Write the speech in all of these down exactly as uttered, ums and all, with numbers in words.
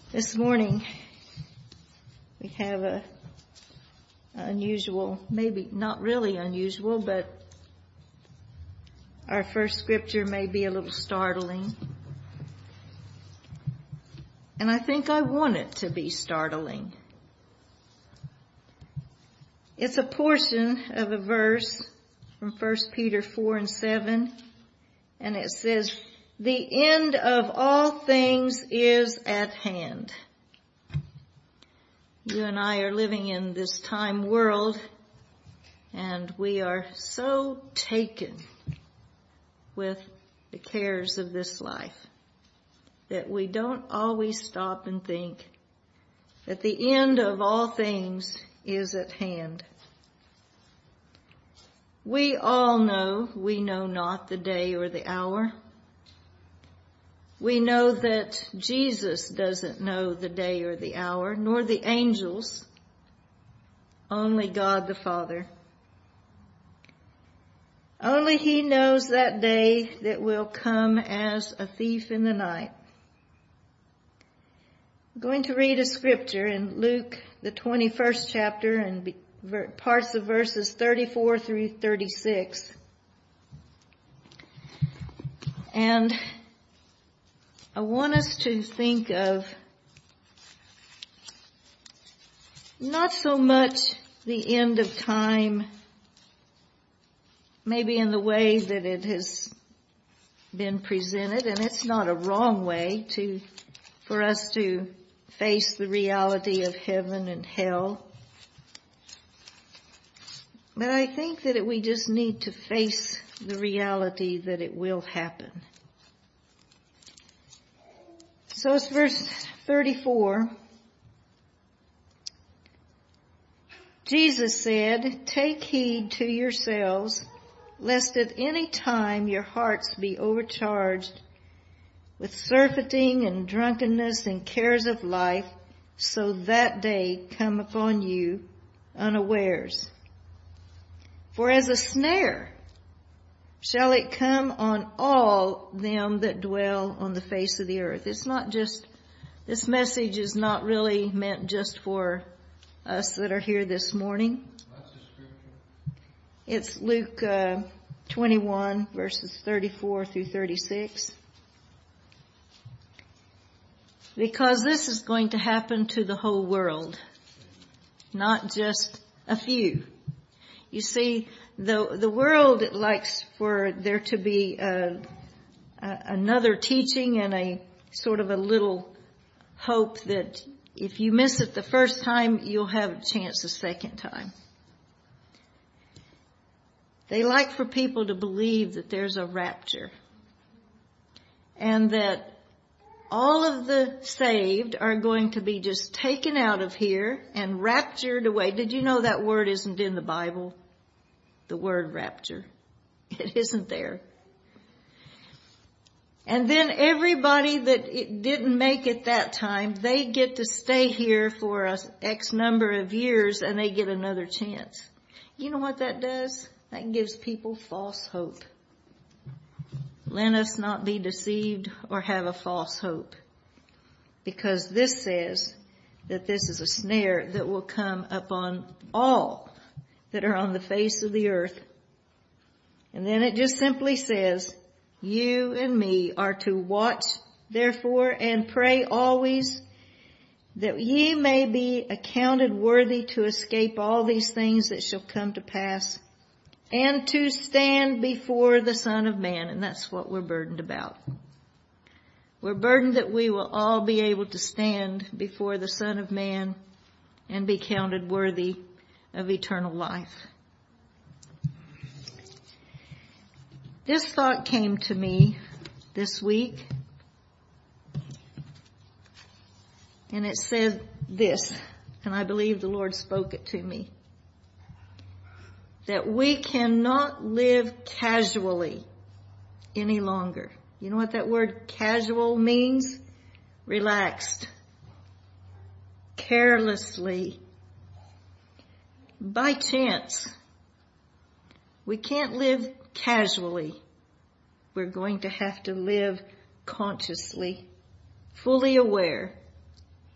This morning we have a unusual, maybe not really unusual, but our first scripture may be a little startling. And I think I want it to be startling. It's a portion of a verse from First Peter four and seven, and it says, "The end of all things is at hand." You and I are living in this time world, and we are so taken with the cares of this life that we don't always stop and think that the end of all things is at hand. We all know we know not the day or the hour. We know that Jesus doesn't know the day or the hour, nor the angels, only God the Father. Only He knows that day that will come as a thief in the night. I'm going to read a scripture in Luke, the twenty-first chapter, and parts of verses thirty-four through thirty-six. And I want us to think of not so much the end of time, maybe in the way that it has been presented, and it's not a wrong way to, for us to face the reality of heaven and hell. But I think that it, we just need to face the reality that it will happen. So it's verse thirty-four. Jesus said, "Take heed to yourselves, lest at any time your hearts be overcharged with surfeiting and drunkenness and cares of life, so that day come upon you unawares. For as a snare shall it come on all them that dwell on the face of the earth." It's not just, this message is not really meant just for us that are here this morning. That's the scripture. It's Luke uh, twenty-one, verses thirty-four through thirty-six. Because this is going to happen to the whole world, not just a few. You see, the the world likes for there to be a, a, another teaching and a sort of a little hope that if you miss it the first time, you'll have a chance the second time. They like for people to believe that there's a rapture and that all of the saved are going to be just taken out of here and raptured away. Did you know that word isn't in the Bible? The word rapture. It isn't there. And then everybody that it didn't make it that time, they get to stay here for a X number of years and they get another chance. You know what that does? That gives people false hope. Let us not be deceived or have a false hope, because this says that this is a snare that will come upon all that are on the face of the earth. And then it just simply says, you and me are to watch, therefore, and pray always, that ye may be accounted worthy to escape all these things that shall come to pass, and to stand before the Son of Man. And that's what we're burdened about. We're burdened that we will all be able to stand before the Son of Man and be counted worthy of eternal life. This thought came to me this week, and it said this, and I believe the Lord spoke it to me, that we cannot live casually any longer. You know what that word casual means? Relaxed, carelessly, by chance. We can't live casually. We're going to have to live consciously, fully aware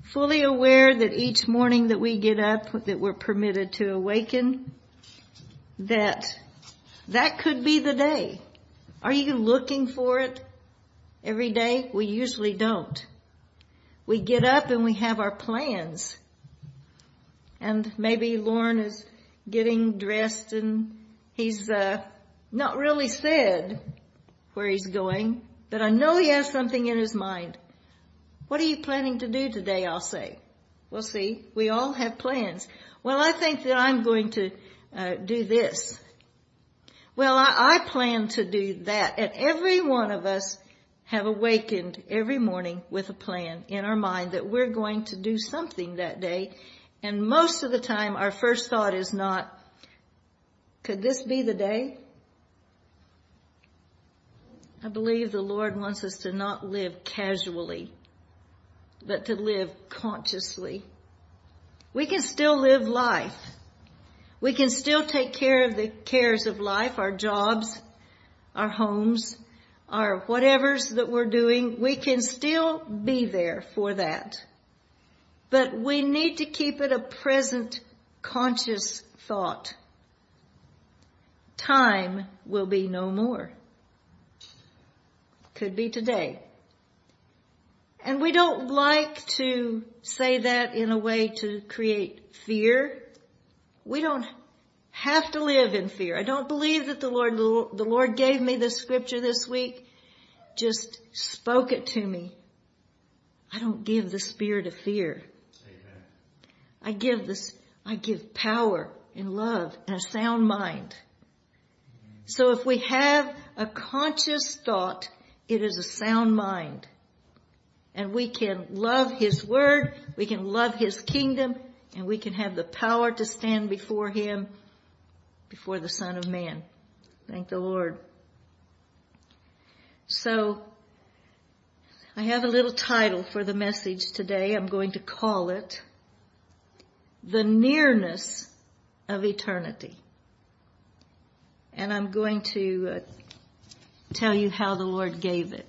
fully aware that each morning that we get up, that we're permitted to awaken, that that could be the day. Are you looking for it every day? We usually don't. We get up and we have our plans. And maybe Lauren is getting dressed and he's uh, not really said where he's going, but I know he has something in his mind. What are you planning to do today, I'll say. We'll see. We all have plans. Well, I think that I'm going to uh, do this. Well, I, I plan to do that. And every one of us have awakened every morning with a plan in our mind that we're going to do something that day. And most of the time, our first thought is not, could this be the day? I believe the Lord wants us to not live casually, but to live consciously. We can still live life. We can still take care of the cares of life, our jobs, our homes, our whatever's that we're doing. We can still be there for that. But we need to keep it a present, conscious thought. Time will be no more. Could be today. And we don't like to say that in a way to create fear. We don't have to live in fear. I don't believe that the Lord, the Lord gave me this scripture this week, just spoke it to me. I don't give the spirit of fear. Amen. I give this, I give power and love and a sound mind. So if we have a conscious thought, it is a sound mind. And we can love His Word, we can love His kingdom, and we can have the power to stand before Him, before the Son of Man. Thank the Lord. So, I have a little title for the message today. I'm going to call it, The Nearness of Eternity. And I'm going to uh, tell you how the Lord gave it.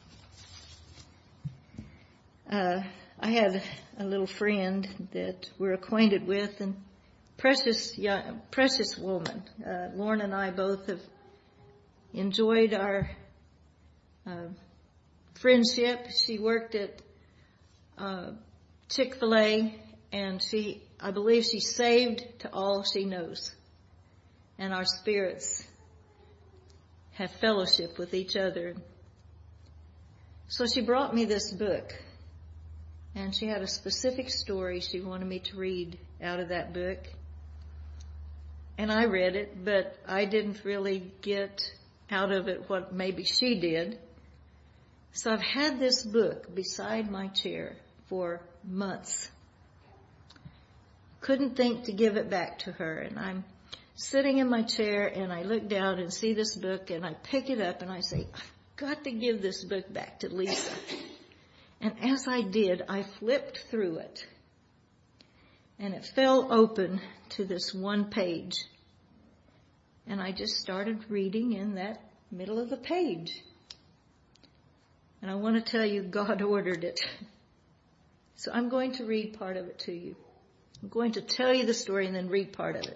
Uh, I had a little friend that we're acquainted with, and precious young, precious woman. Uh, Lauren and I both have enjoyed our uh, friendship. She worked at uh, Chick-fil-A, and she, I believe, she's saved to all she knows, and our spirits have fellowship with each other. So she brought me this book. And she had a specific story she wanted me to read out of that book. And I read it, but I didn't really get out of it what maybe she did. So I've had this book beside my chair for months. Couldn't think to give it back to her. And I'm sitting in my chair and I look down and see this book and I pick it up and I say, I've got to give this book back to Lisa. And as I did, I flipped through it. And it fell open to this one page. And I just started reading in that middle of the page. And I want to tell you, God ordered it. So I'm going to read part of it to you. I'm going to tell you the story and then read part of it.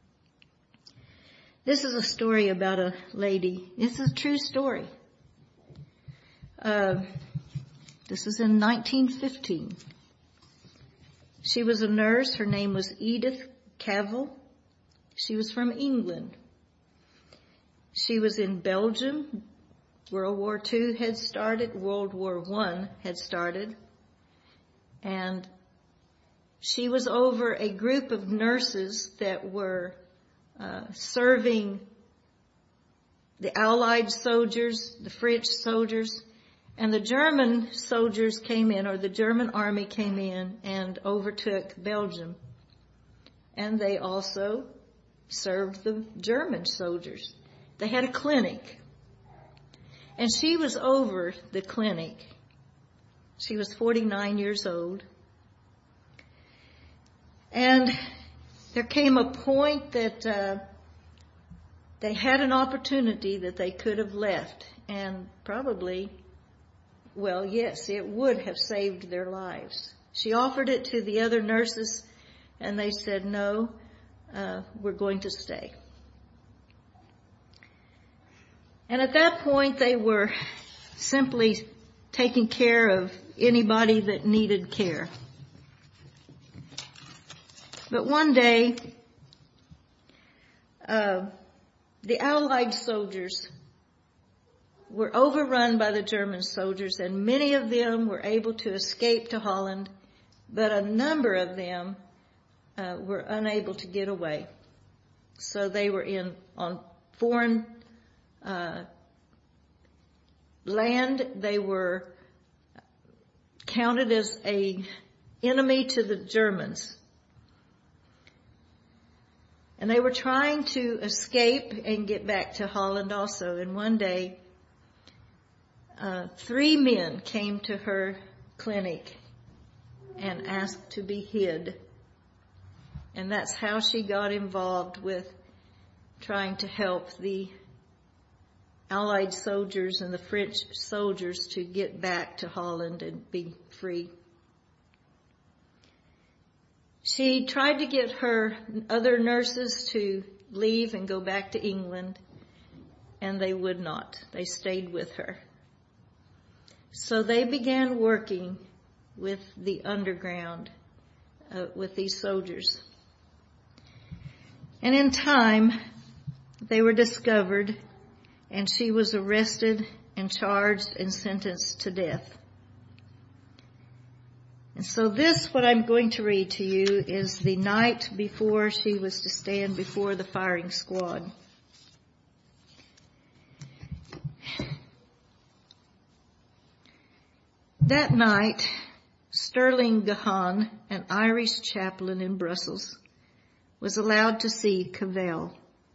This is a story about a lady. This is a true story. Uh... This is in nineteen fifteen. She was a nurse. Her name was Edith Cavell. She was from England. She was in Belgium. World War Two had started. World War One had started. And she was over a group of nurses that were uh, serving the Allied soldiers, the French soldiers. And the German soldiers came in, or the German army came in and overtook Belgium. And they also served the German soldiers. They had a clinic. And she was over the clinic. She was forty-nine years old. And there came a point that uh, they had an opportunity that they could have left. And probably... Well, yes, it would have saved their lives. She offered it to the other nurses, and they said, no, uh, we're going to stay. And at that point, they were simply taking care of anybody that needed care. But one day, uh, the Allied soldiers were overrun by the German soldiers, and many of them were able to escape to Holland, but a number of them uh, were unable to get away. So they were in on foreign uh, land. They were counted as a enemy to the Germans. And they were trying to escape and get back to Holland also. And one day, uh, three men came to her clinic and asked to be hid. And that's how she got involved with trying to help the Allied soldiers and the French soldiers to get back to Holland and be free. She tried to get her other nurses to leave and go back to England, and they would not. They stayed with her. So they began working with the underground, uh, with these soldiers. And in time, they were discovered, and she was arrested and charged and sentenced to death. And so this, what I'm going to read to you, is the night before she was to stand before the firing squad. That night, Sterling Gahan, an Irish chaplain in Brussels, was allowed to see Cavell.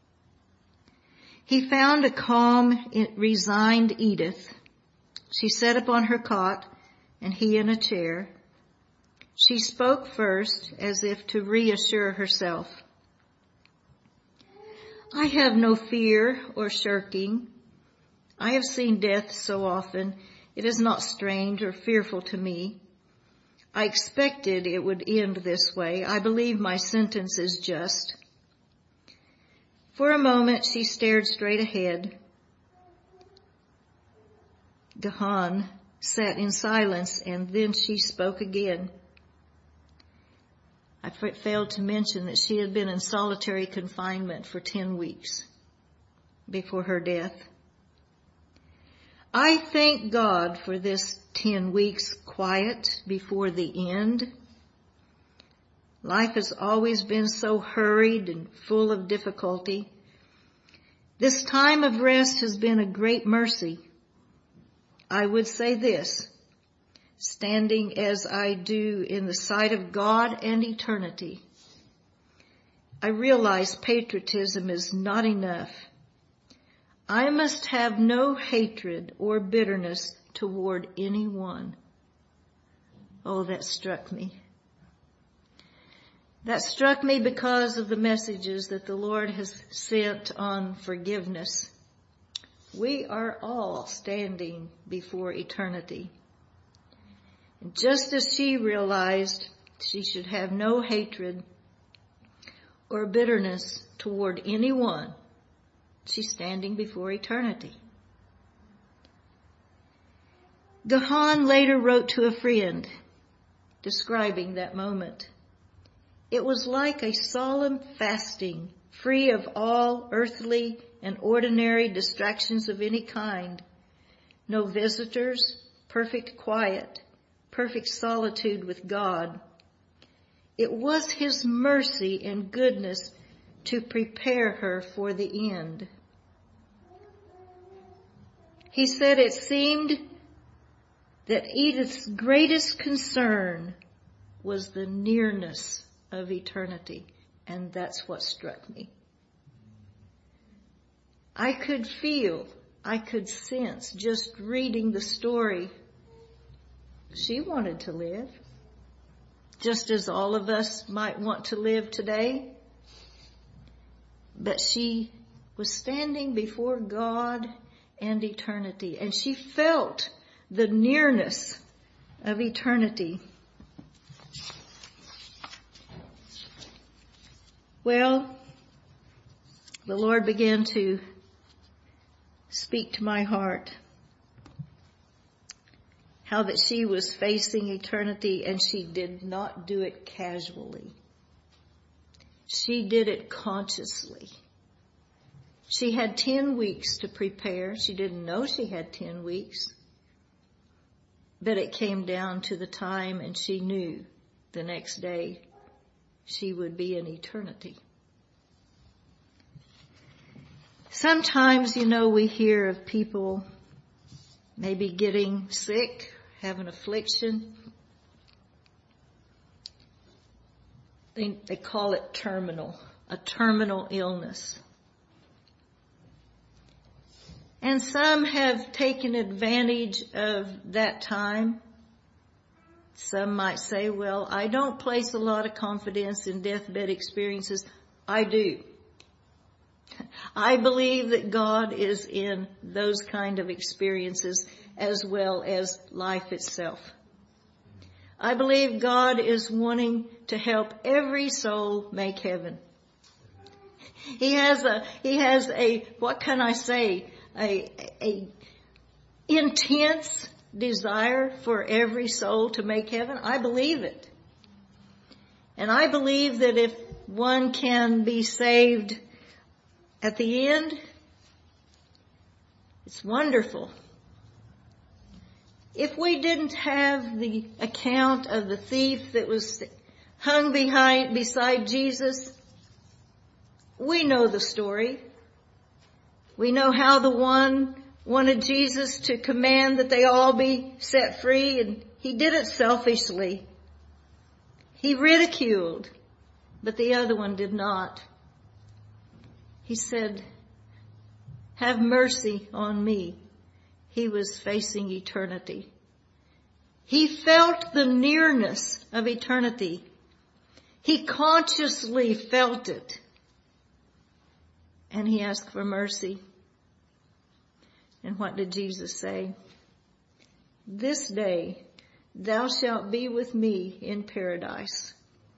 He found a calm, resigned Edith. She sat upon her cot, and he in a chair. She spoke first, as if to reassure herself. I have no fear or shirking. I have seen death so often, it is not strange or fearful to me. I expected it would end this way. I believe my sentence is just. For a moment, she stared straight ahead. Gahan sat in silence, and then she spoke again. I failed to mention that she had been in solitary confinement for ten weeks before her death. I thank God for this ten weeks quiet before the end. Life has always been so hurried and full of difficulty. This time of rest has been a great mercy. I would say this, standing as I do in the sight of God and eternity, I realize patriotism is not enough. I must have no hatred or bitterness toward anyone. Oh, that struck me. That struck me because of the messages that the Lord has sent on forgiveness. We are all standing before eternity. And just as she realized she should have no hatred or bitterness toward anyone, she's standing before eternity. Gahan later wrote to a friend describing that moment. It was like a solemn fasting, free of all earthly and ordinary distractions of any kind. No visitors, perfect quiet, perfect solitude with God. It was His mercy and goodness to prepare her for the end. He said it seemed that Edith's greatest concern was the nearness of eternity, and that's what struck me. I could feel, I could sense, just reading the story, she wanted to live, just as all of us might want to live today. But she was standing before God and eternity, and she felt the nearness of eternity. Well, the Lord began to speak to my heart how that she was facing eternity, and she did not do it casually. She did it consciously. She had ten weeks to prepare. She didn't know she had ten weeks. But it came down to the time, and she knew the next day she would be in eternity. Sometimes, you know, we hear of people maybe getting sick, having affliction. They, they call it terminal, a terminal illness. And some have taken advantage of that time. Some might say, well, I don't place a lot of confidence in deathbed experiences. I do. I believe that God is in those kind of experiences as well as life itself. I believe God is wanting to help every soul make heaven. He has a, he has a, what can I say, a, a intense desire for every soul to make heaven. I believe it. And I believe that if one can be saved at the end, it's wonderful. If we didn't have the account of the thief that was hung behind, beside Jesus, we know the story. We know how the one wanted Jesus to command that they all be set free, and he did it selfishly. He ridiculed, but the other one did not. He said, have mercy on me. He was facing eternity. He felt the nearness of eternity. He consciously felt it. And he asked for mercy. And what did Jesus say? This day thou shalt be with me in paradise.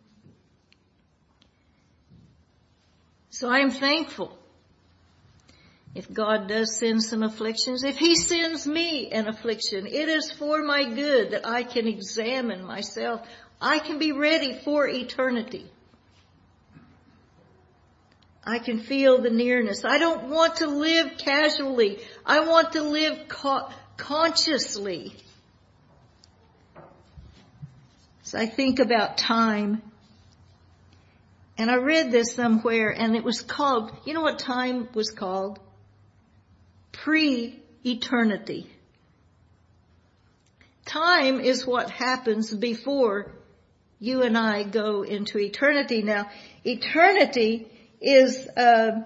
So I am thankful if God does send some afflictions. If he sends me an affliction, it is for my good that I can examine myself. I can be ready for eternity. I can feel the nearness. I don't want to live casually. I want to live co- consciously. So I think about time. And I read this somewhere, and it was called, you know what time was called? Pre-eternity. Time is what happens before you and I go into eternity. Now, eternity is, uh,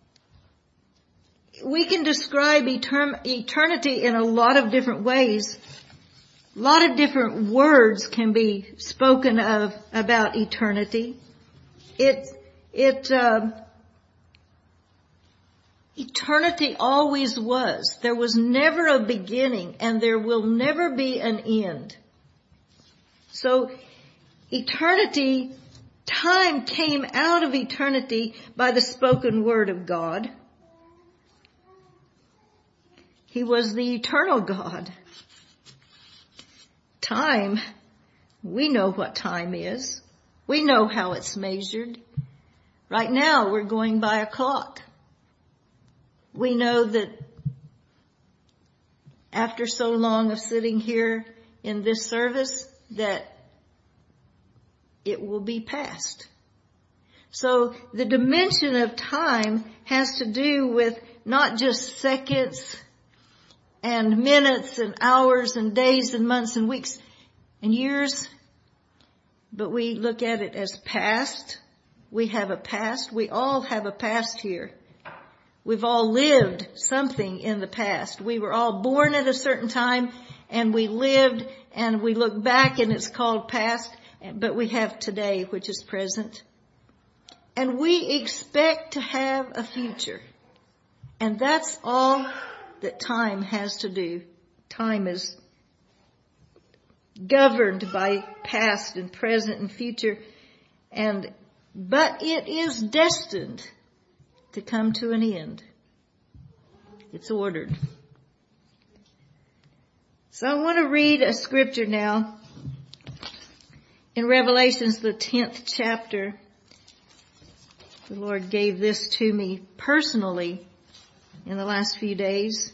we can describe etern- eternity in a lot of different ways. A lot of different words can be spoken of about eternity. It, it, uh, eternity always was. There was never a beginning, and there will never be an end. So, eternity, time came out of eternity by the spoken word of God. He was the eternal God. Time, we know what time is. We know how it's measured. Right now, we're going by a clock. We know that after so long of sitting here in this service, that it will be past. So the dimension of time has to do with not just seconds and minutes and hours and days and months and weeks and years, but we look at it as past. We have a past. We all have a past here. We've all lived something in the past. We were all born at a certain time, and we lived, and we look back, and it's called past, but we have today, which is present. And we expect to have a future. And that's all that time has to do. Time is governed by past and present and future, and but it is destined to come to an end. It's ordered. So I want to read a scripture now in Revelations, the tenth chapter. The Lord gave this to me personally in the last few days.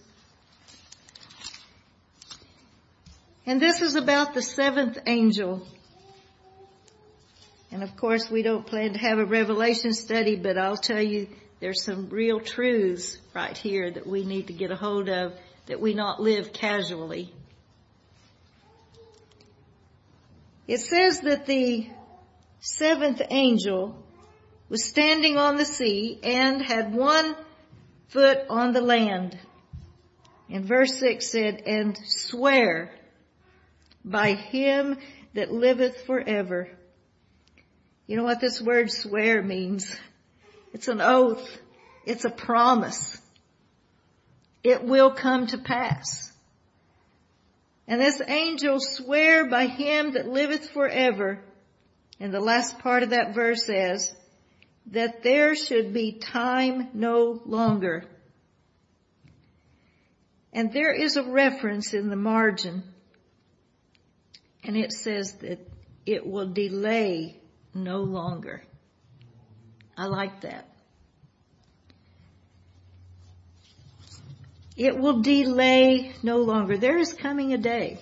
And this is about the seventh angel. And of course we don't plan to have a Revelation study, but I'll tell you there's some real truths right here that we need to get a hold of, that we not live casually. It says that the seventh angel was standing on the sea and had one foot on the land. And verse six said, and swear by him that liveth forever. You know what this word swear means? It's an oath. It's a promise. It will come to pass. And this angel sware by him that liveth forever. And the last part of that verse says that there should be time no longer. And there is a reference in the margin. And it says that it will delay no longer. I like that. It will delay no longer. There is coming a day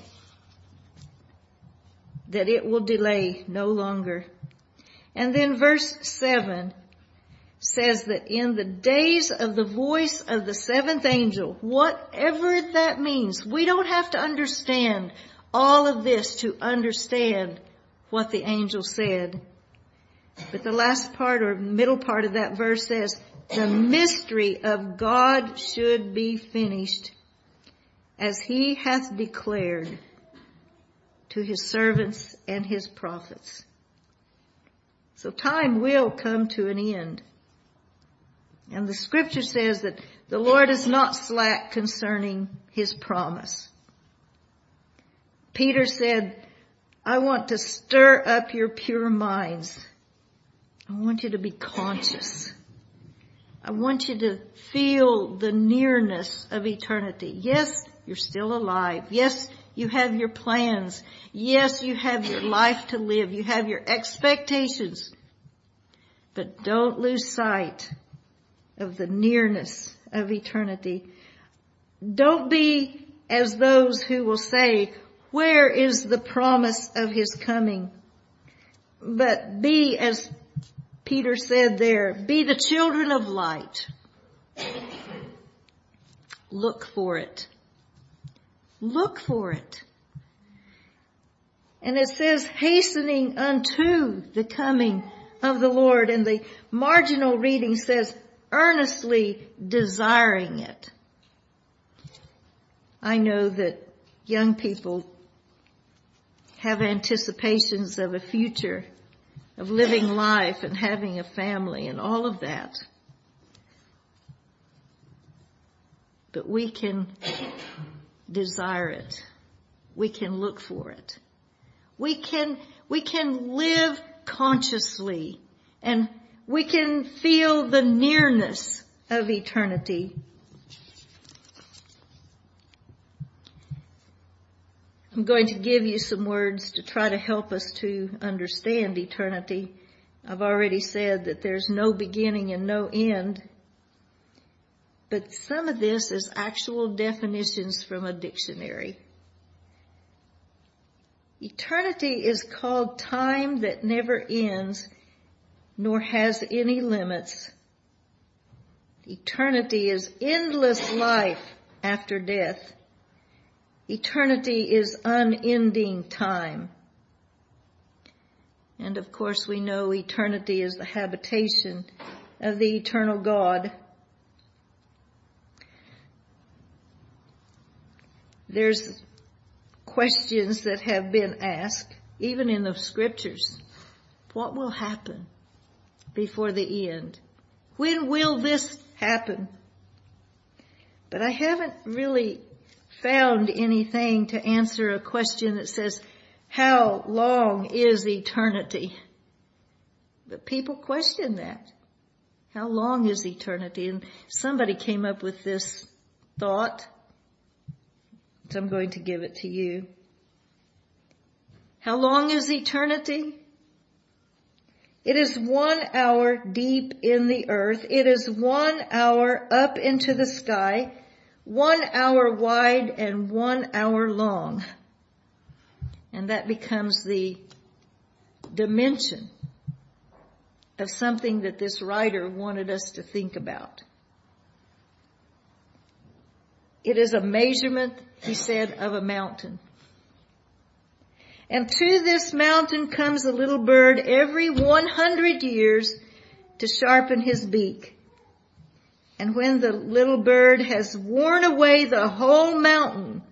that it will delay no longer. And then verse seven says that in the days of the voice of the seventh angel, whatever that means, we don't have to understand all of this to understand what the angel said. But the last part or middle part of that verse says, the mystery of God should be finished, as he hath declared to his servants and his prophets. So time will come to an end. And the scripture says that the Lord is not slack concerning his promise. Peter said, I want to stir up your pure minds. I want you to be conscious. I want you to feel the nearness of eternity. Yes, you're still alive. Yes, you have your plans. Yes, you have your life to live. You have your expectations. But don't lose sight of the nearness of eternity. Don't be as those who will say, where is the promise of his coming? But be, as Peter said there, be the children of light. Look for it. Look for it. And it says, hastening unto the coming of the Lord. And the marginal reading says, earnestly desiring it. I know that young people have anticipations of a future, of living life and having a family and all of that. But we can desire it. We can look for it. We can, we can live consciously, and we can feel the nearness of eternity. I'm going to give you some words to try to help us to understand eternity. I've already said that there's no beginning and no end. But some of this is actual definitions from a dictionary. Eternity is called time that never ends nor has any limits. Eternity is endless life after death. Eternity is unending time. And of course we know eternity is the habitation of the eternal God. There's questions that have been asked, even in the scriptures. What will happen before the end? When will this happen? But I haven't really found anything to answer a question that says, How long is eternity? But people question that. How long is eternity? And somebody came up with this thought, so I'm going to give it to you. How long is eternity? It is one hour deep in the earth. It is one hour up into the sky, one hour wide and one hour long. And that becomes the dimension of something that this writer wanted us to think about. It is a measurement, he said, of a mountain. And to this mountain comes a little bird every one hundred years to sharpen his beak. And when the little bird has worn away the whole mountain,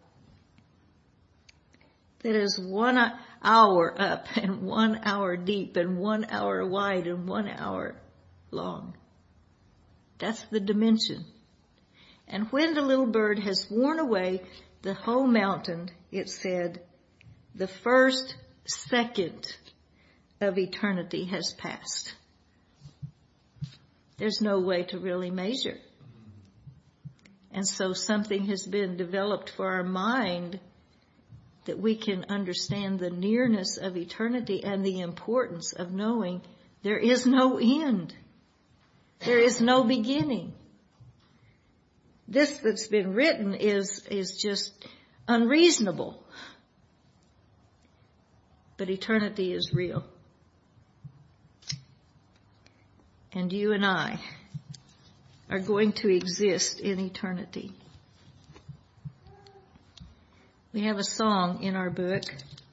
that is one hour up and one hour deep and one hour wide and one hour long. That's the dimension. And when the little bird has worn away the whole mountain, it said, the first second of eternity has passed. There's no way to really measure. And so something has been developed for our mind that we can understand the nearness of eternity and the importance of knowing there is no end. There is no beginning. This that's been written is, is just unreasonable. But eternity is real. And you and I are going to exist in eternity. We have a song in our book,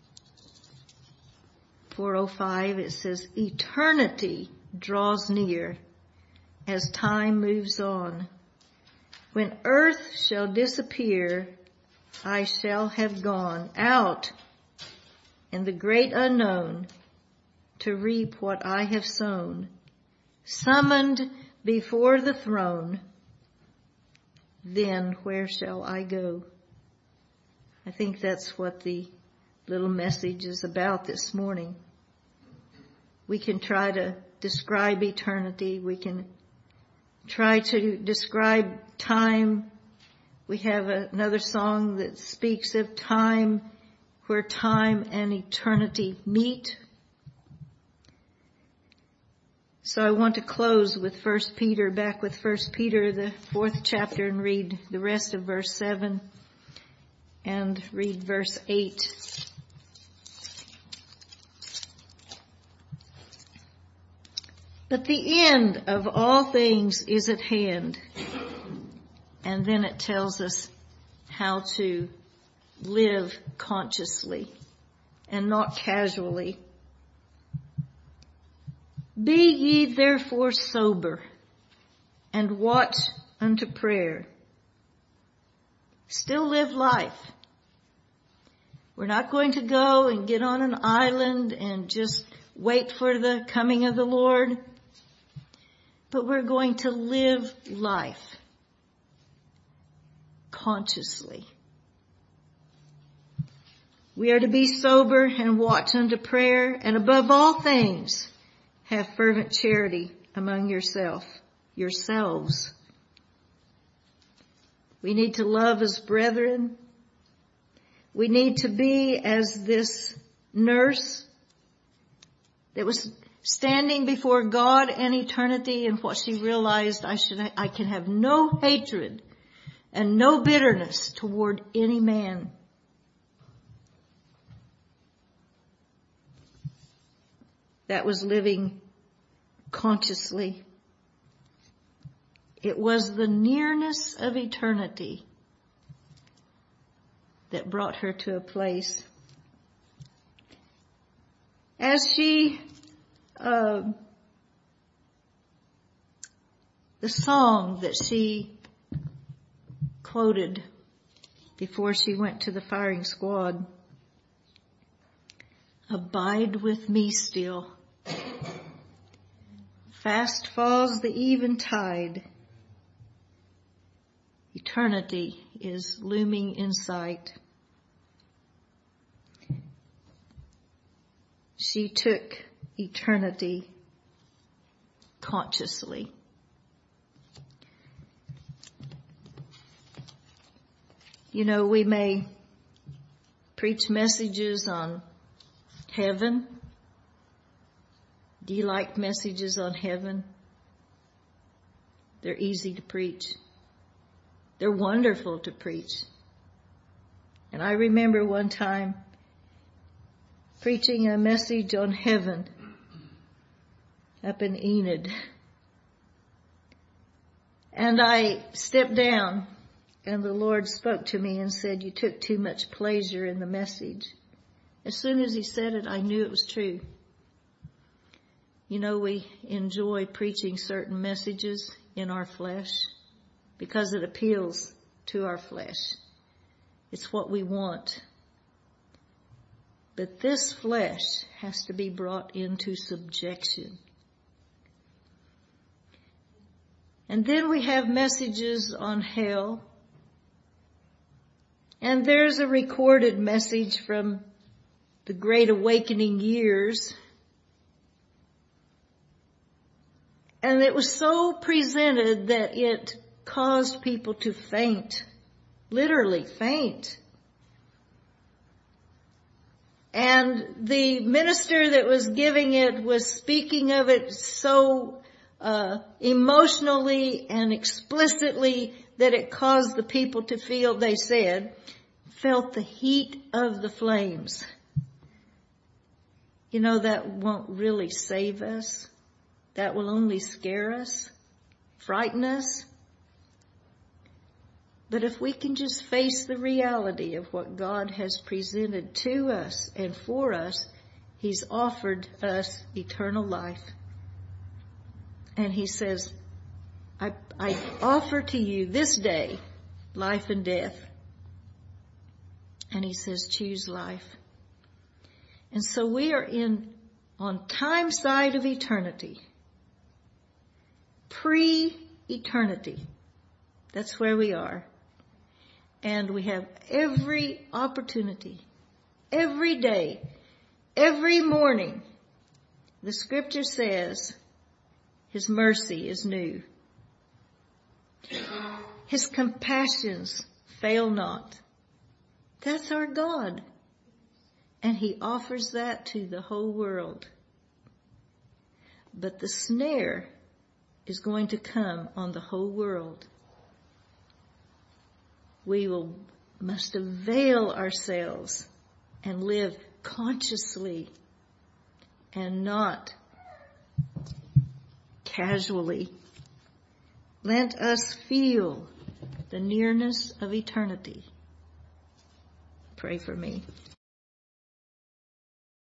four oh five. It says, eternity draws near as time moves on. When earth shall disappear, I shall have gone out in the great unknown to reap what I have sown, summoned before the throne. Then where shall I go? I think that's what the little message is about this morning. We can try to describe eternity. We can try to describe time. We have another song that speaks of time, where time and eternity meet. So I want to close with First Peter, back with First Peter, the fourth chapter, and read the rest of verse seven and read verse eight. But the end of all things is at hand. And then it tells us how to live consciously and not casually. Be ye therefore sober and watch unto prayer. Still live life. We're not going to go and get on an island and just wait for the coming of the Lord, but we're going to live life consciously. We are to be sober and watch unto prayer, and above all things, have fervent charity among yourself, yourselves. We need to love as brethren. We need to be as this nurse that was standing before God and eternity, and what she realized, I should, I can have no hatred and no bitterness toward any man. That was living consciously. It was the nearness of eternity that brought her to a place. As she, uh, the song that she quoted before she went to the firing squad, abide with me still. Fast falls the eventide. Eternity is looming in sight. she took eternity consciously. You know, we may preach messages on heaven. Do you like messages on heaven? They're easy to preach. They're wonderful to preach. And I remember one time preaching a message on heaven up in Enid. And I stepped down, and the Lord spoke to me and said, "You took too much pleasure in the message." As soon as he said it, I knew it was true. You know, we enjoy preaching certain messages in our flesh because it appeals to our flesh. It's what we want. But this flesh has to be brought into subjection. And then we have messages on hell. And there's a recorded message from the Great Awakening years. And it was so presented that it caused people to faint. Literally faint. And the minister that was giving it was speaking of it so uh, emotionally and explicitly that it caused the people to feel, they said, felt the heat of the flames. You know, that won't really save us. That will only scare us, frighten us. But if we can just face the reality of what God has presented to us and for us, He's offered us eternal life. And He says, I, I offer to you this day life and death. And He says, choose life. And so we are in, on time side of eternity. Pre-eternity. That's where we are. And we have every opportunity, every day, every morning. The scripture says His mercy is new. His compassions fail not. That's our God. And He offers that to the whole world. But the snare is going to come on the whole world. We will must avail ourselves and live consciously and not casually. Let us feel the nearness of eternity. Pray for me.